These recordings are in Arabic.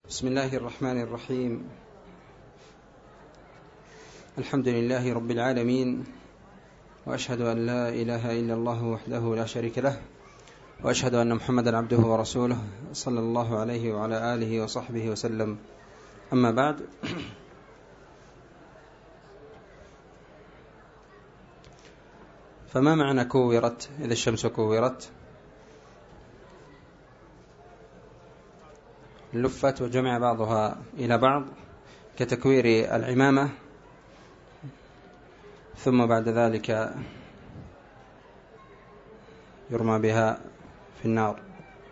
بسم الله الرحمن الرحيم. الحمد لله رب العالمين، وأشهد أن لا إله إلا الله وحده لا شريك له، وأشهد أن محمدا عبده ورسوله صلى الله عليه وعلى آله وصحبه وسلم. أما بعد، فما معنى كورت إذا الشمس كورت؟ لفت وجمع بعضها إلى بعض كتكوير العمامة، ثم بعد ذلك يرمى بها في النار.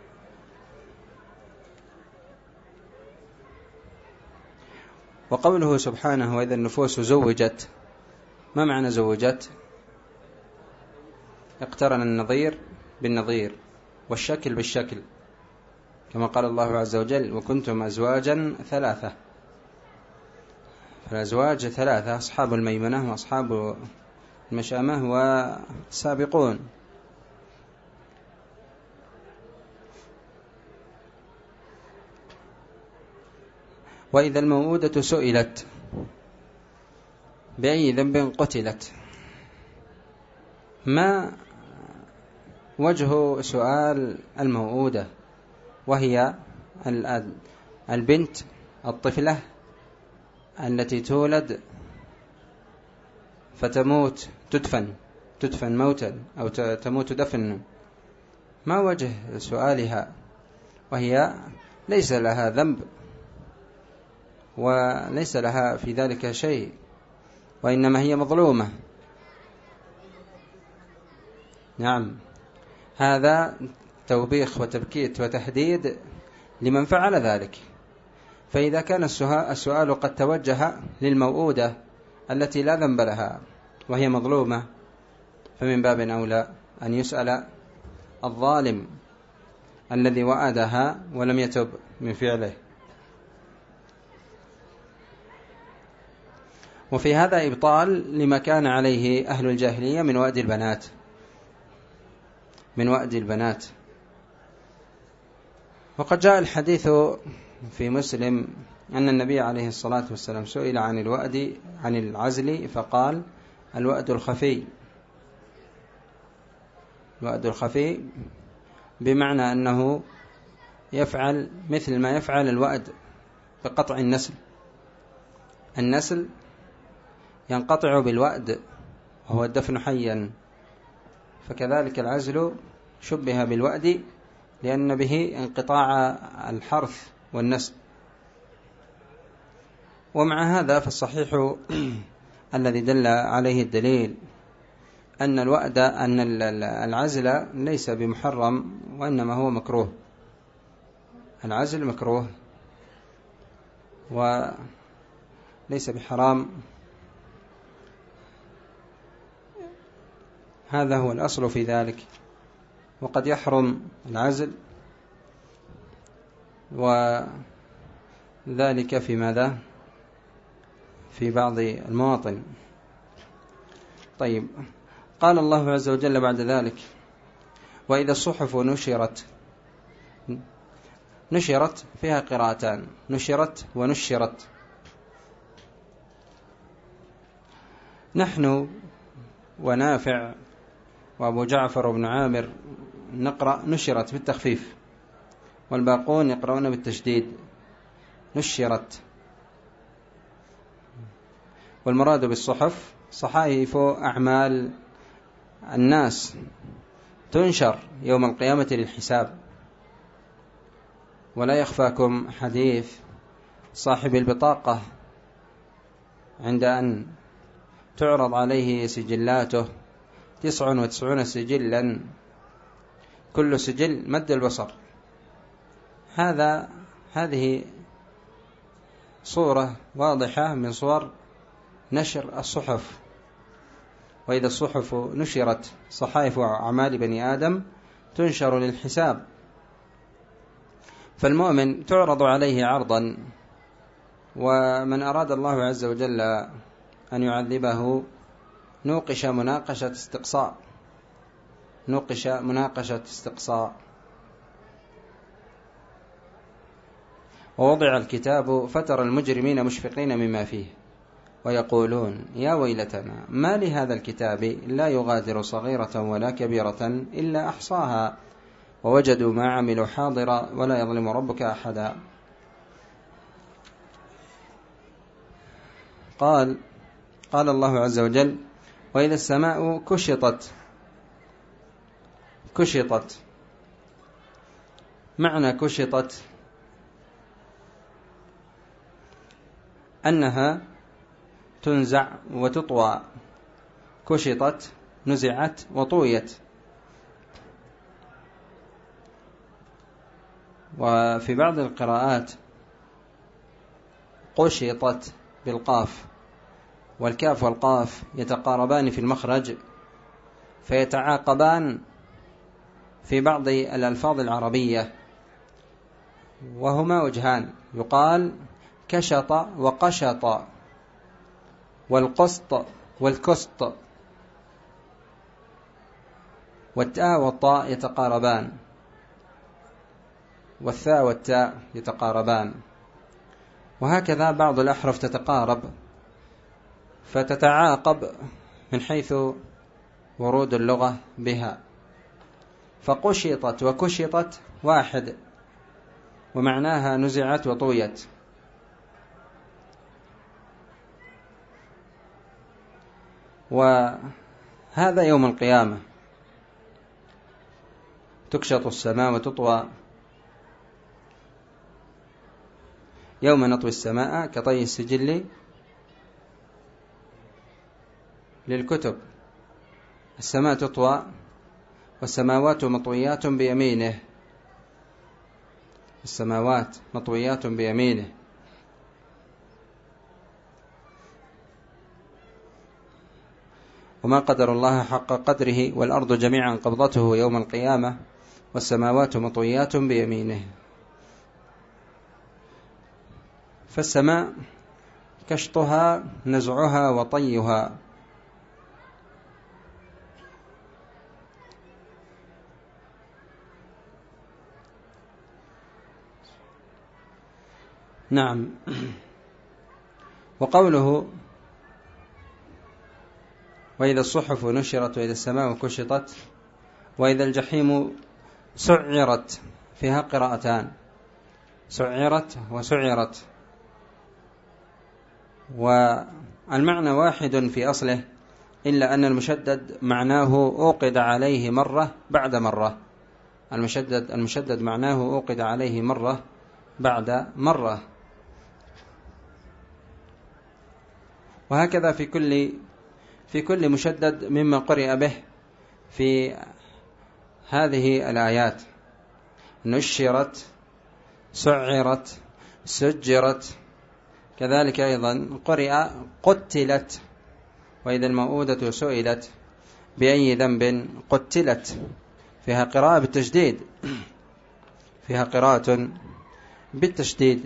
وقوله سبحانه وإذا النفوس زوجت، ما معنى زوجت؟ اقترن النظير بالنظير والشكل بالشكل، كما قال الله عز وجل وكنتم أزواجا ثلاثة. فالأزواج ثلاثة: أصحاب الميمنة وأصحاب المشأمة والسابقون. وإذا الموءودة سئلت بأي ذنب قتلت، ما وجه سؤال الموءودة؟ وهي البنت الطفلة التي تولد فتموت، تدفن موتا أو تموت دفن. ما وجه سؤالها وهي ليس لها ذنب وليس لها في ذلك شيء، وإنما هي مظلومة؟ نعم، هذا توبيخ وتبكيت وتحديد لمن فعل ذلك. فإذا كان السؤال قد توجه للموءودة التي لا ذنب لها وهي مظلومة، فمن باب أولى أن يسأل الظالم الذي وعدها ولم يتب من فعله. وفي هذا إبطال لما كان عليه أهل الجاهلية من وأد البنات. وقد جاء الحديث في مسلم أن النبي عليه الصلاة والسلام سئل عن العزل فقال الوأد الخفي بمعنى أنه يفعل مثل ما يفعل الوأد بقطع النسل ينقطع بالوأد وهو الدفن حيا، فكذلك العزل شبه بالوأد لأن به انقطاع الحرث والنسل. ومع هذا فالصحيح الذي دل عليه الدليل أن العزل ليس بمحرم، وإنما هو مكروه. العزل مكروه وليس بحرام، هذا هو الأصل في ذلك. وقد يحرم العزل وذلك في ماذا؟ في بعض المواطن. طيب، قال الله عز وجل بعد ذلك وإذا الصحف نشرت فيها قراءتان: نشرت ونشرت. نحن ونافع وأبو جعفر بن عامر نقرأ نشرت بالتخفيف، والباقون يقرؤون بالتشديد نشرت. والمراد بالصحف صحائف أعمال الناس تنشر يوم القيامة للحساب. ولا يخفاكم حديث صاحب البطاقة عند أن تعرض عليه سجلاته 99 سجلا، كل سجل مد البصر. هذه صورة واضحة من صور نشر الصحف. وإذا الصحف نشرت، صحائف أعمال بني آدم تنشر للحساب. فالمؤمن تعرض عليه عرضا، ومن أراد الله عز وجل أن يعذبه نوقش مناقشة استقصاء. ووضع الكتاب فترى المجرمين مشفقين مما فيه ويقولون يا ويلتنا ما لهذا الكتاب لا يغادر صغيرة ولا كبيرة إلا أحصاها ووجدوا ما عملوا حاضرا ولا يظلم ربك أحدا. قال الله عز وجل وإذا السماء كشطت. معنى كشطت أنها تنزع وتطوى. كشطت نزعت وطويت. وفي بعض القراءات قشطت بالقاف، والكاف والقاف يتقاربان في المخرج فيتعاقبان في بعض الألفاظ العربية، وهما وجهان، يقال كشط وقشط، والقسط والكسط، والتاء والطاء يتقاربان، والثاء والتاء يتقاربان، وهكذا بعض الأحرف تتقارب فتتعاقب من حيث ورود اللغة بها. فقشطت وكشطت واحد، ومعناها نزعت وطويت. وهذا يوم القيامة تكشط السماء وتطوى. يوم نطوي السماء كطي السجل للكتب. السماء تطوى والسماوات مطويات بيمينه. السماوات مطويات بيمينه. وما قدر الله حق قدره والأرض جميعا قبضته يوم القيامة والسماوات مطويات بيمينه. فالسماء كشطها نزعها وطيها. نعم. وقوله وإذا الصحف نشرت وإذا السماء كشطت وإذا الجحيم سعرت، فيها قراءتان، سعرت وسعرت، والمعنى واحد في أصله، إلا أن المشدد معناه أوقد عليه مرة بعد مرة. المشدد معناه أوقد عليه مرة بعد مرة. وهكذا في كل مشدد مما قرئ به في هذه الآيات: نشرت، سعرت، سجرت. كذلك أيضا قرئ قتلت، وإذا الموءودة سئلت بأي ذنب قتلت. فيها قراءة بالتشديد، فيها قراءة بالتشديد.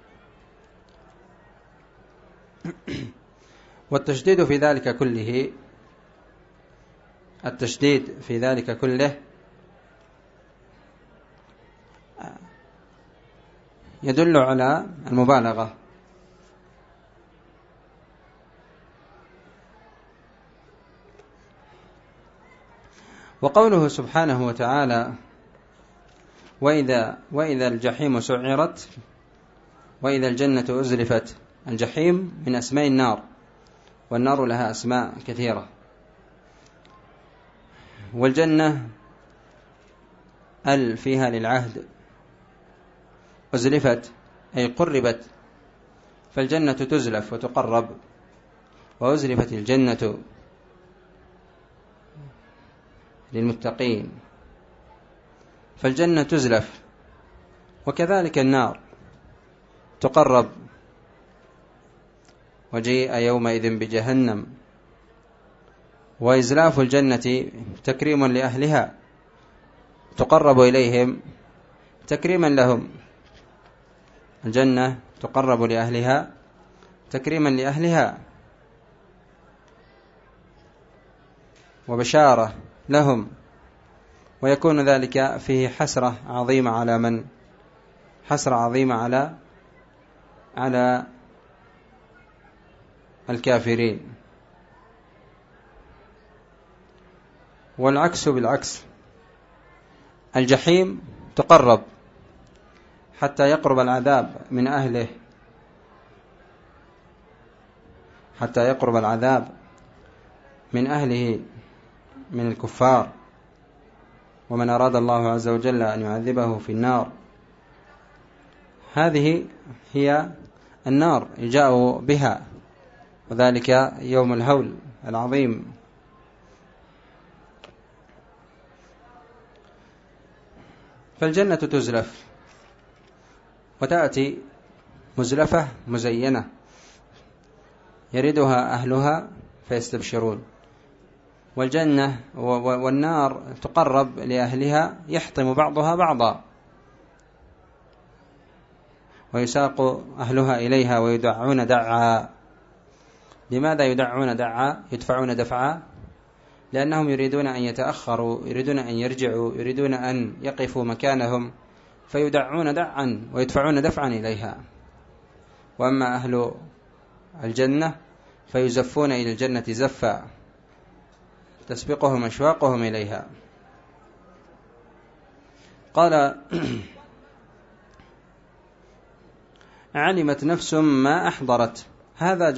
والتشديد في ذلك كله، التشديد في ذلك كله يدل على المبالغة. وقوله سبحانه وتعالى وإذا الجحيم سعرت وإذا الجنة أزلفت. الجحيم من أسماء النار، والنار لها أسماء كثيرة. والجنة فيها للعهد. أزلفت أي قربت، فالجنة تزلف وتقرب. وأزلفت الجنة للمتقين، فالجنة تزلف. وكذلك النار تقرب. وجيء يومئذ بجهنم. وإزلاف الجنة تكريم لأهلها، تقرب إليهم تكريما لهم. الجنة تقرب لأهلها تكريما لأهلها وبشارة لهم. ويكون ذلك فيه حسرة عظيمة على على الكافرين، والعكس بالعكس، الجحيم تقرب حتى يقرب العذاب من أهله، حتى يقرب العذاب من أهله من الكفار، ومن أراد الله عز وجل أن يعذبه في النار. هذه هي النار جاءوا بها، وذلك يوم الهول العظيم. فالجنة تزلف وتأتي مزلفة مزينة يردها أهلها فيستبشرون، والجنة والنار تقرب لأهلها يحطم بعضها بعضا، ويساق أهلها إليها ويدعون دعا. لماذا يدعون دعا؟ يدفعون دفعا، لأنهم يريدون أن يتأخروا، يريدون أن يرجعوا، يريدون أن يقفوا مكانهم، فيدعون دعا ويدفعون دفعا إليها. وأما أهل الجنة فيزفون إلى الجنة زفا تسبقهم أشواقهم إليها. قال: علمت نفس ما أحضرت. هذا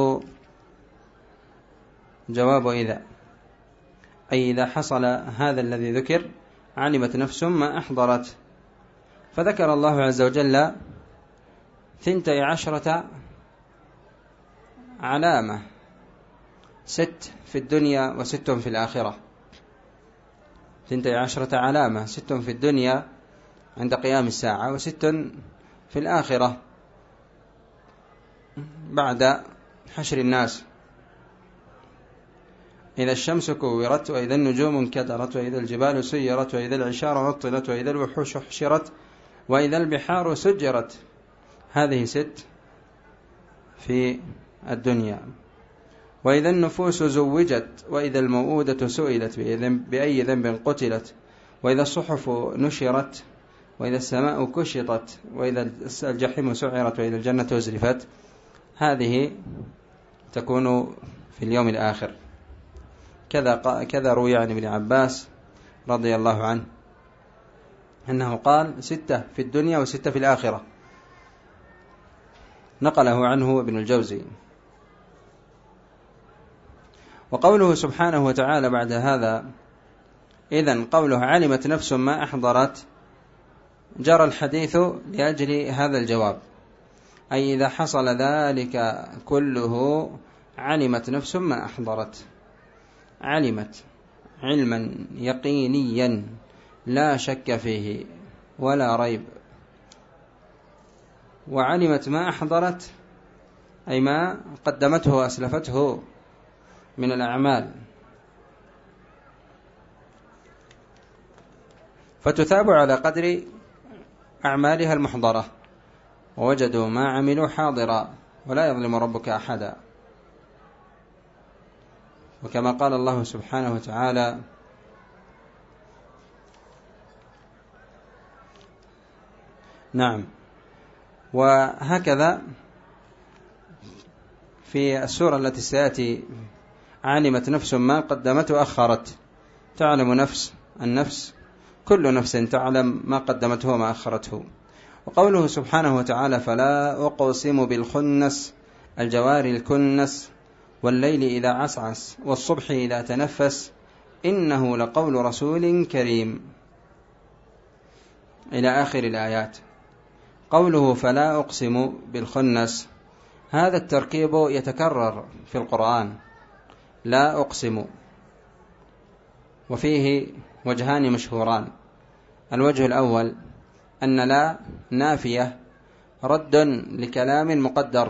جواب إذا، أي إذا حصل هذا الذي ذكر علمت نفس ما أحضرت. فذكر الله عز وجل 12 علامة، 6 في الدنيا و6 في الآخرة. 12 علامة، 6 في الدنيا عند قيام الساعة، و6 في الآخرة بعد حشر الناس. إذا الشمس كورت، وإذا النجوم انكدرت، وإذا الجبال سيرت، وإذا العشار عطلت، وإذا الوحوش حشرت، وإذا البحار سجرت. هذه 6 في الدنيا. وإذا النفوس زوجت، وإذا الموءودة سئلت بأي ذنب قتلت، وإذا الصحف نشرت، وإذا السماء كشطت، وإذا الجحيم سعرت، وإذا الجنة أزلفت. هذه تكون في اليوم الآخر. كذا روي عن ابن عباس رضي الله عنه أنه قال 6 في الدنيا و6 في الآخرة، نقله عنه ابن الجوزي. وقوله سبحانه وتعالى بعد هذا، إذن قوله علمت نفس ما أحضرت، جرى الحديث لأجل هذا الجواب، أي إذا حصل ذلك كله علمت نفس ما أحضرت. علمت علما يقينيا لا شك فيه ولا ريب. وعلمت ما أحضرت أي ما قدمته وأسلفته من الأعمال، فتثاب على قدر أعمالها المحضرة، ووجدوا ما عملوا حاضرا ولا يظلم ربك أحدا. وكما قال الله سبحانه وتعالى: نعم. وهكذا في السورة التي سيأتي علمت نفس ما قدمت وأخرت. تعلم النفس كل نفس تعلم ما قدمته وما أخرته. وقوله سبحانه وتعالى: فلا أقسم بالخنس الجوار الكنس والليل إذا عسعس والصبح إذا تنفس إنه لقول رسول كريم، إلى آخر الآيات. قوله فلا أقسم بالخنس، هذا التركيب يتكرر في القرآن، لا أقسم، وفيه وجهان مشهوران. الوجه الأول أن لا نافية رد لكلام مقدر،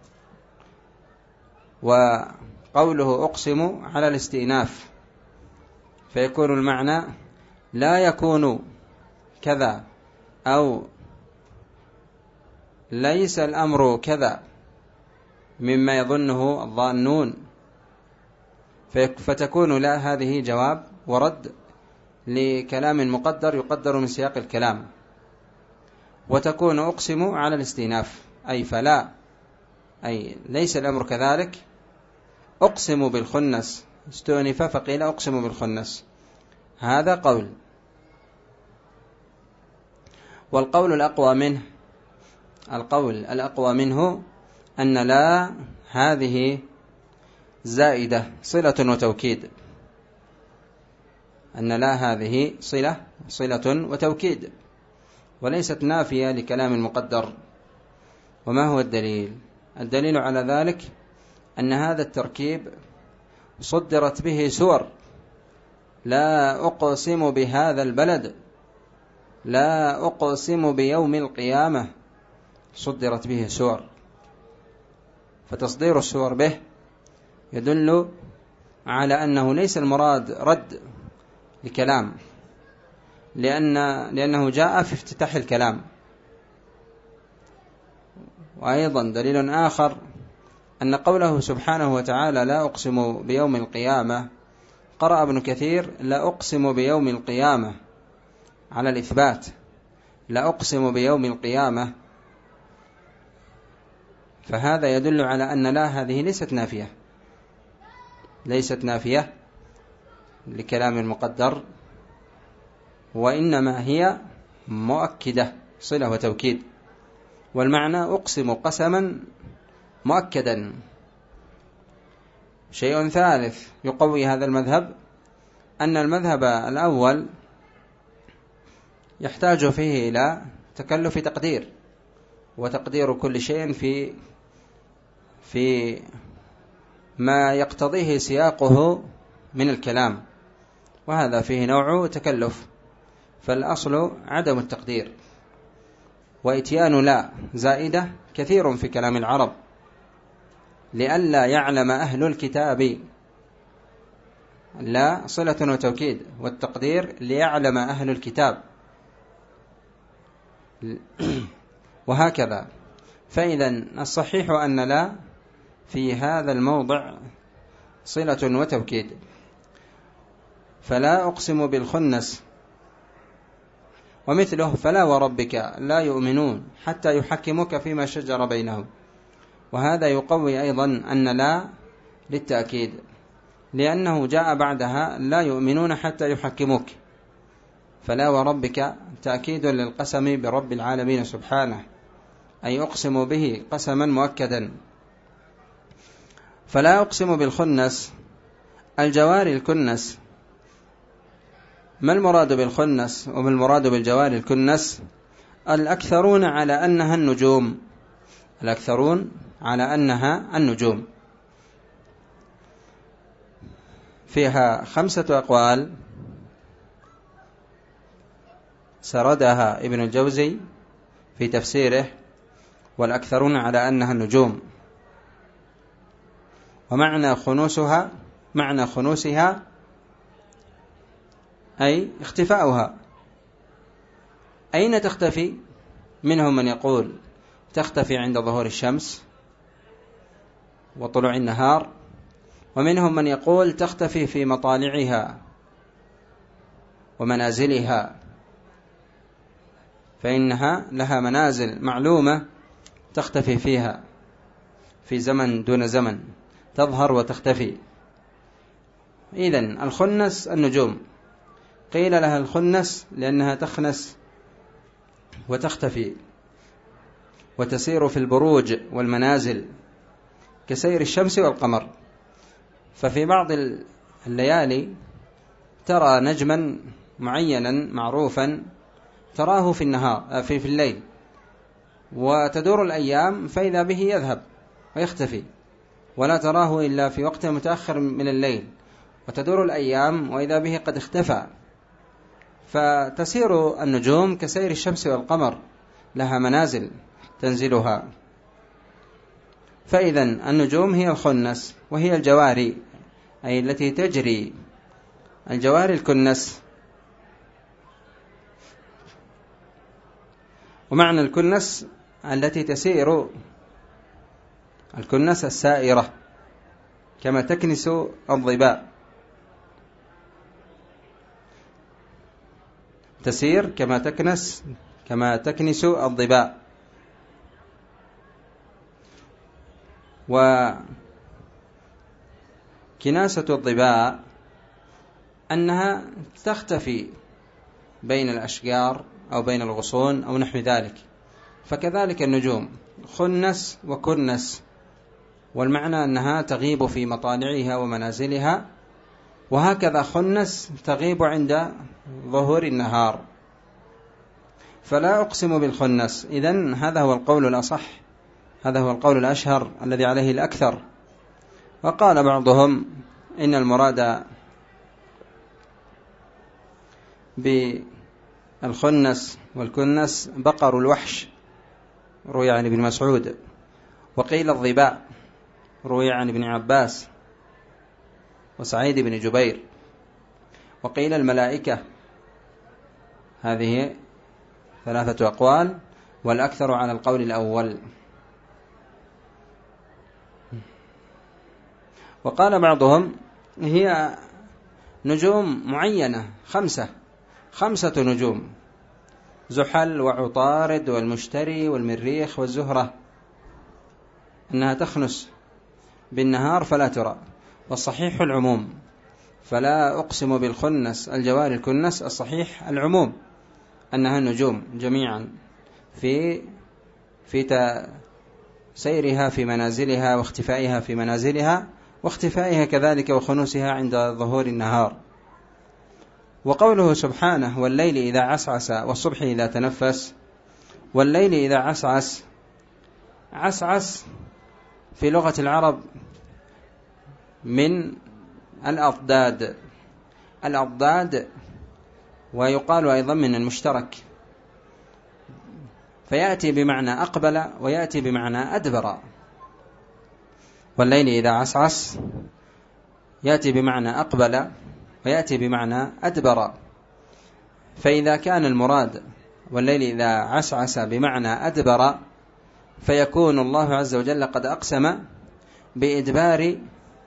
وقوله أقسم على الاستئناف، فيكون المعنى لا يكون كذا أو ليس الأمر كذا مما يظنه الظانون، فتكون لا هذه جواب ورد لكلام مقدر يقدر من سياق الكلام. وتكون أقسم على الاستئناف، أي فلا، أي ليس الأمر كذلك. أقسم بالخنس استؤنف فقيل أقسم بالخنس، هذا قول. والقول الأقوى منه أن لا هذه زائدة صلة وتوكيد، أن لا هذه صلة وتوكيد وليست نافية لكلام مقدر. وما هو الدليل؟ الدليل على ذلك أن هذا التركيب صدرت به سور: لا أقسم بهذا البلد، لا أقسم بيوم القيامة، صدرت به سور. فتصدير السور به يدل على أنه ليس المراد رد لكلام، لأنه جاء في افتتاح الكلام. وأيضا دليل آخر أن قوله سبحانه وتعالى لا أقسم بيوم القيامة، قرأ ابن كثير لا أقسم بيوم القيامة على الإثبات، لا أقسم بيوم القيامة، فهذا يدل على أن لا هذه ليست نافية لكلام مقدر، وإنما هي مؤكدة صلة وتوكيد. والمعنى أقسم قسما مؤكدا. شيء ثالث يقوي هذا المذهب أن المذهب الأول يحتاج فيه إلى تكلف تقدير، وتقدير كل شيء في ما يقتضيه سياقه من الكلام، وهذا فيه نوع تكلف. فالأصل عدم التقدير، وإتيان لا زائدة كثير في كلام العرب، لئلا يعلم أهل الكتاب، لا صلة وتوكيد، والتقدير ليعلم أهل الكتاب، وهكذا. فإذا الصحيح أن لا في هذا الموضع صلة وتوكيد. فلا أقسم بالخنس، ومثله فلا وربك لا يؤمنون حتى يحكموك فيما شجر بينهم، وهذا يقوي أيضا أن لا للتأكيد، لأنه جاء بعدها لا يؤمنون حتى يحكموك، فلا وربك تأكيد للقسم برب العالمين سبحانه، أي أقسم به قسما مؤكدا. فلا أقسم بالخنس الجوار الكنس. ما المراد بالخنس وما المراد بالجوار الكنس؟ الأكثرون على أنها النجوم، الأكثرون على أنها النجوم. فيها 5 أقوال سردها ابن الجوزي في تفسيره: والأكثرون على أنها النجوم. ومعنى خنوسها أي اختفاؤها. أين تختفي؟ منهم من يقول تختفي عند ظهور الشمس وطلوع النهار، ومنهم من يقول تختفي في مطالعها ومنازلها، فإنها لها منازل معلومة تختفي فيها في زمن دون زمن، تظهر وتختفي. إذن الخنس النجوم. قيل لها الخنس لأنها تخنس وتختفي وتسير في البروج والمنازل كسير الشمس والقمر. ففي بعض الليالي ترى نجما معينا معروفا تراه في النهار في الليل، وتدور الأيام فإذا به يذهب ويختفي، ولا تراه إلا في وقت متأخر من الليل، وتدور الأيام وإذا به قد اختفى. فتسير النجوم كسير الشمس والقمر، لها منازل تنزلها. فإذا النجوم هي الخنس، وهي الجواري أي التي تجري، الجواري الكنس. ومعنى الكنس التي تسير، الكنس السائرة، كما تكنس الظباء، تسير كما تكنس الظباء. وكناسة الظباء أنها تختفي بين الأشجار أو بين الغصون أو نحو ذلك، فكذلك النجوم خنس وكنس، والمعنى أنها تغيب في مطالعها ومنازلها، وهكذا خنس تغيب عند ظهور النهار. فلا أقسم بالخنس. إذن هذا هو القول الأصح، هذا هو القول الأشهر الذي عليه الأكثر. وقال بعضهم إن المراد بالخنس والكنس بقر الوحش، روي عن ابن مسعود. وقيل الظباء، روي عن ابن عباس وسعيد بن جبير. وقيل الملائكة. هذه 3 أقوال، والأكثر على القول الأول. وقال بعضهم هي نجوم معينة 5 نجوم: زحل وعطارد والمشتري والمريخ والزهرة، أنها تخنس بالنهار فلا ترى. والصحيح العموم، فلا أقسم بالخنس الجوار الكنس، الصحيح العموم أنها النجوم جميعا في سيرها في منازلها واختفائها في منازلها واختفائها كذلك وخنوسها عند ظهور النهار. وقوله سبحانه والليل إذا عسعس والصبح إذا تنفس. والليل إذا عسعس، عسعس في لغة العرب من الأضداد، ويقال أيضا من المشترك، فيأتي بمعنى أقبل ويأتي بمعنى أدبر. والليل إذا عسعس يأتي بمعنى أقبل ويأتي بمعنى أدبر. فإذا كان المراد والليل إذا عسعس بمعنى أدبر، فيكون الله عز وجل قد أقسم بإدبار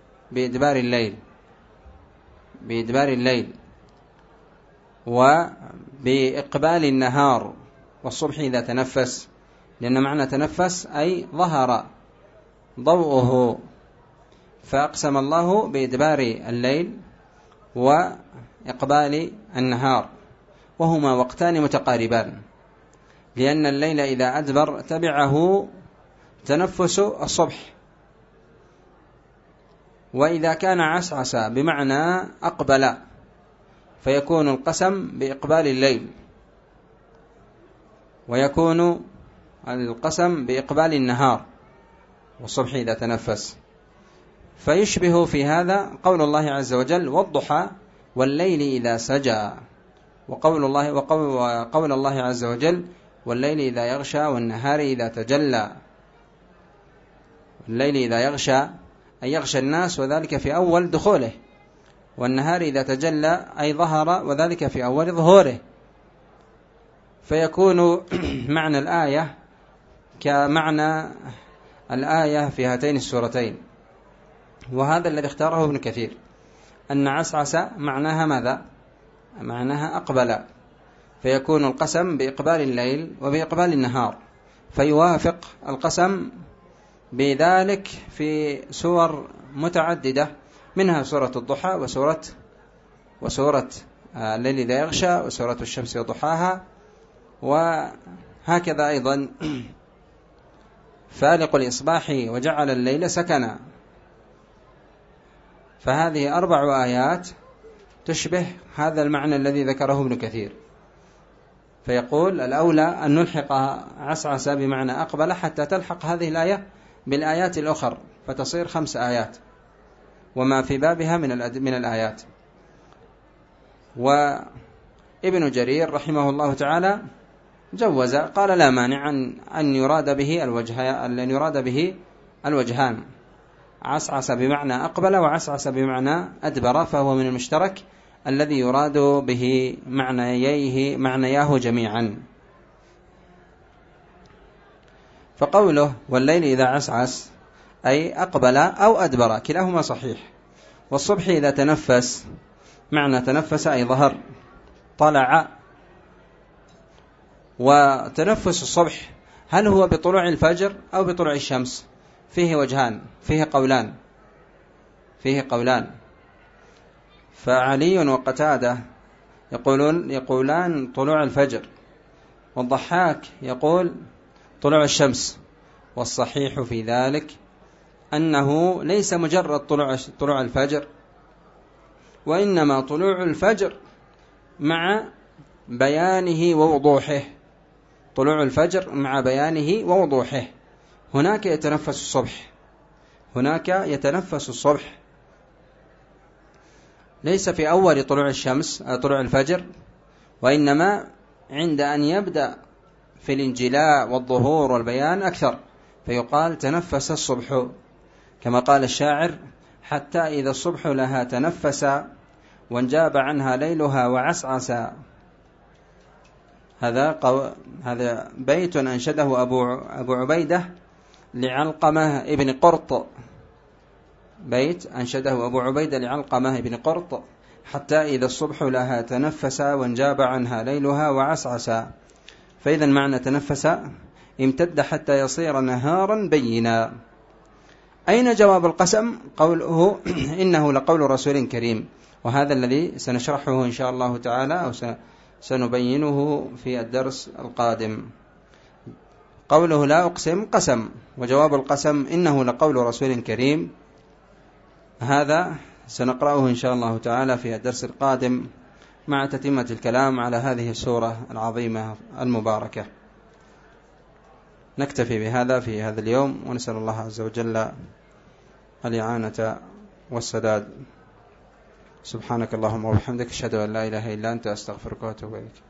الليل وبإقبال النهار والصبح إذا تنفس، لأن معنى تنفس أي ظهر ضوءه، فأقسم الله بإدبار الليل وإقبال النهار، وهما وقتان متقاربان، لأن الليل إذا أدبر تبعه تنفس الصبح. وإذا كان عسعس بمعنى أقبل فيكون القسم بإقبال الليل، ويكون القسم بإقبال النهار والصبح إذا تنفس. فيشبه في هذا قول الله عز وجل والضحى والليل إذا سجى، وقول الله عز وجل والليل إذا يغشى والنهار إذا تجلى. الليل إذا يغشى أي يغشى الناس وذلك في أول دخوله، والنهار إذا تجلى أي ظهر وذلك في أول ظهوره. فيكون معنى الآية كمعنى الآية في هاتين السورتين. وهذا الذي اختاره ابن كثير، أن عسعس معناها ماذا؟ معناها أقبل، فيكون القسم بإقبال الليل وبإقبال النهار، فيوافق القسم بذلك في سور متعددة، منها سورة الضحى وسورة الليل إذا يغشى وسورة الشمس وضحاها، وهكذا أيضا فالق الإصباح وجعل الليل سكنا. فهذه 4 آيات تشبه هذا المعنى الذي ذكره ابن كثير. فيقول الأولى أن نلحق عسعس بمعنى أقبل حتى تلحق هذه الآية بالآيات الأخر فتصير 5 آيات وما في بابها من الآيات. وابن جرير رحمه الله تعالى جوز، قال لا مانع أن يراد به الوجهان، عسعس بمعنى أقبل وعسعس بمعنى أدبر، فهو من المشترك الذي يراد به معنياه جميعا. فقوله والليل إذا عسعس أي أقبل أو أدبر، كلاهما صحيح. والصبح إذا تنفس، معنى تنفس أي ظهر طلع. وتنفس الصبح هل هو بطلوع الفجر أو بطلوع الشمس؟ فيه وجهان، فيه قولان. فعلي وقتادة يقولان طلوع الفجر، والضحاك يقول طلوع الشمس. والصحيح في ذلك أنه ليس مجرد طلوع الفجر، وإنما طلوع الفجر مع بيانه ووضوحه. طلوع الفجر مع بيانه ووضوحه. هناك يتنفس الصبح، ليس في أول طلوع الفجر، وإنما عند أن يبدأ في الانجلاء والظهور والبيان أكثر، فيقال تنفس الصبح، كما قال الشاعر: حتى إذا الصبح لها تنفس وانجاب عنها ليلها وعسعسا. هذا بيت أنشده أبو عبيدة لعلقمة ابن قرط، حتى إذا الصبح لها تنفس وانجاب عنها ليلها وعسعسا. فإذا معنى تنفس امتد حتى يصير نهارا بينا. أين جواب القسم؟ قوله إنه لقول رسول كريم، وهذا الذي سنشرحه إن شاء الله تعالى، أو سنبينه في الدرس القادم. قوله لا أقسم قسم، وجواب القسم إنه لقول رسول كريم، هذا سنقرأه إن شاء الله تعالى في الدرس القادم مع تتمة الكلام على هذه السورة العظيمة المباركة. نكتفي بهذا في هذا اليوم، ونسأل الله عز وجل الإعانة والسداد. سبحانك اللهم وبحمدك، أشهد أن لا إله إلا أنت، أستغفرك وأتوب إليك.